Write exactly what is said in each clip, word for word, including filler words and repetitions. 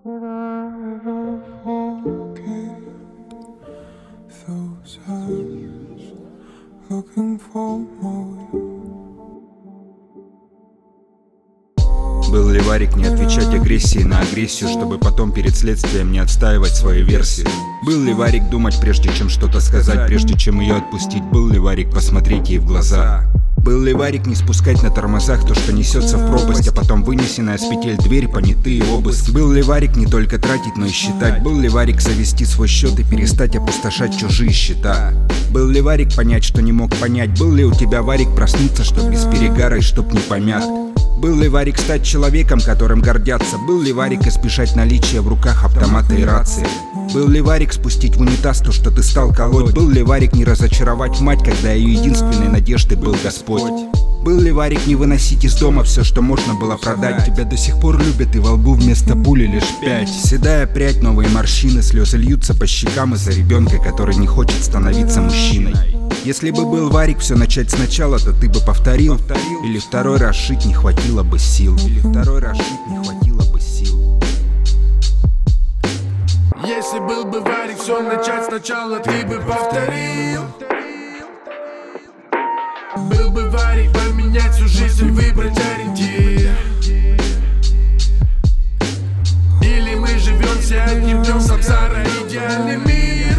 Could I ever forget those eyes looking for more? Был ли Варик не отвечать агрессии на агрессию, чтобы потом перед следствием не отстаивать свою версию? Был ли Варик думать, прежде чем что-то сказать, прежде чем ее отпустить? Был ли Варик посмотреть ей в глаза? Был ли Варик не спускать на тормозах то, что несется в пропасть, а потом вынесенная с петель дверь, понятые обыски? Был ли Варик не только тратить, но и считать? Был ли Варик завести свой счет и перестать опустошать чужие счета? Был ли Варик понять, что не мог понять? Был ли у тебя Варик проснуться, чтоб без перегара и чтоб не помят? Был ли Варик стать человеком, которым гордятся? Был ли Варик избежать наличия в руках автомата и рации? Был ли Варик спустить в унитаз то, что ты стал колоть? Был ли Варик не разочаровать мать, когда ее единственной надеждой был Господь? Был ли Варик не выносить из дома все, что можно было продать? Тебя до сих пор любят, и во лбу вместо пули лишь пять. Седая прядь, новые морщины, слезы льются по щекам из-за ребенка, который не хочет становиться мужчиной. Если бы был Варик все начать сначала, то ты бы повторил. Или второй раз шить не хватило бы сил. Или второй раз шить не хватило бы сил. Если был бы Варик все начать сначала, ты бы повторил. Был бы Варик поменять всю жизнь, выбрать ориентир. Или мы живем все одним днем, самсара, идеальный мир.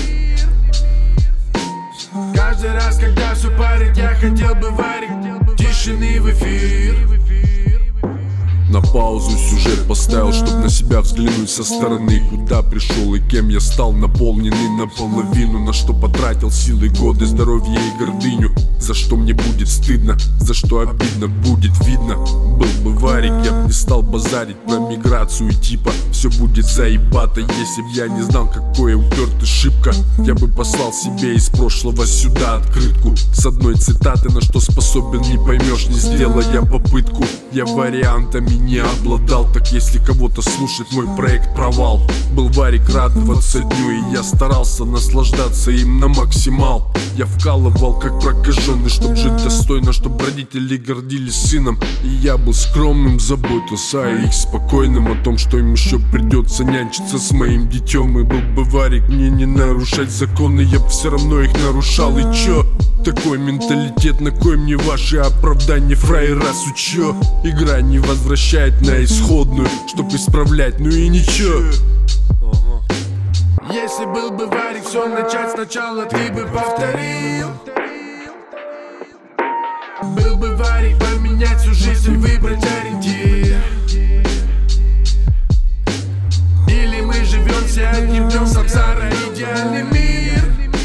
Каждый раз, когда все парит, я хотел бы Варик тишины в эфир. На паузу сюжет поставил, чтоб на себя взглянуть со стороны. Куда пришел и кем я стал, наполненный наполовину. На что потратил силы, годы, здоровье и гордыню. За что мне будет стыдно, за что обидно будет видно. Был бы Варик, я б не стал базарить про миграцию типа все будет заебато. Если б я не знал, какое упертый шибко, я бы послал себе из прошлого сюда открытку с одной цитаты, на что способен не поймешь, не сделая попытку. Я вариантами не обладал, так если кого-то слушать, мой проект провал. Был Варик радоваться дню, и я старался наслаждаться им на максимал. Я вкалывал как прокаженный, чтоб жить достойно, чтоб родители гордились сыном. И я был скромным, заботился о их спокойным, о том, что им еще придется нянчиться с моим детем. И был бы Варик мне не нарушать законы, я б все равно их нарушал. И чё? Такой менталитет, на кой мне ваши оправдания, фраера, сучё? Игра не возвращает на исходную, чтоб исправлять, ну и ничего. Если был бы Варик все начать сначала, ты бы повторил. Был бы Варик поменять всю жизнь, выбрать ориентир. Или мы живем все одним днем, самсара, идеальный мир.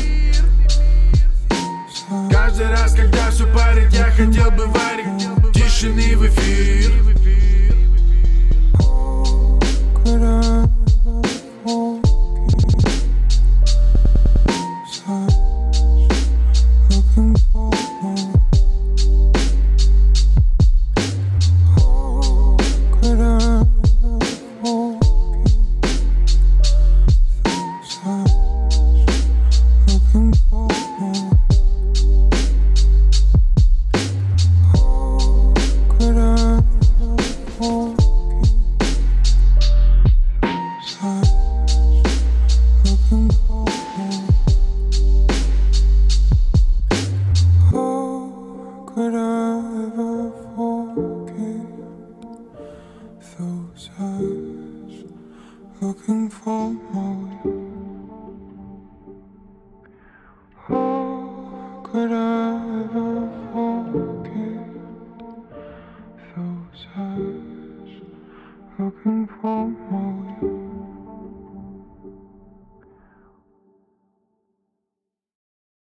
Каждый раз, когда все парит, я хотел бы Варик тишины в эфир. Could I looking for more? Could I looking for more? Could I looking for more? Oh, could I ever forget those eyes looking for more? Oh, could I ever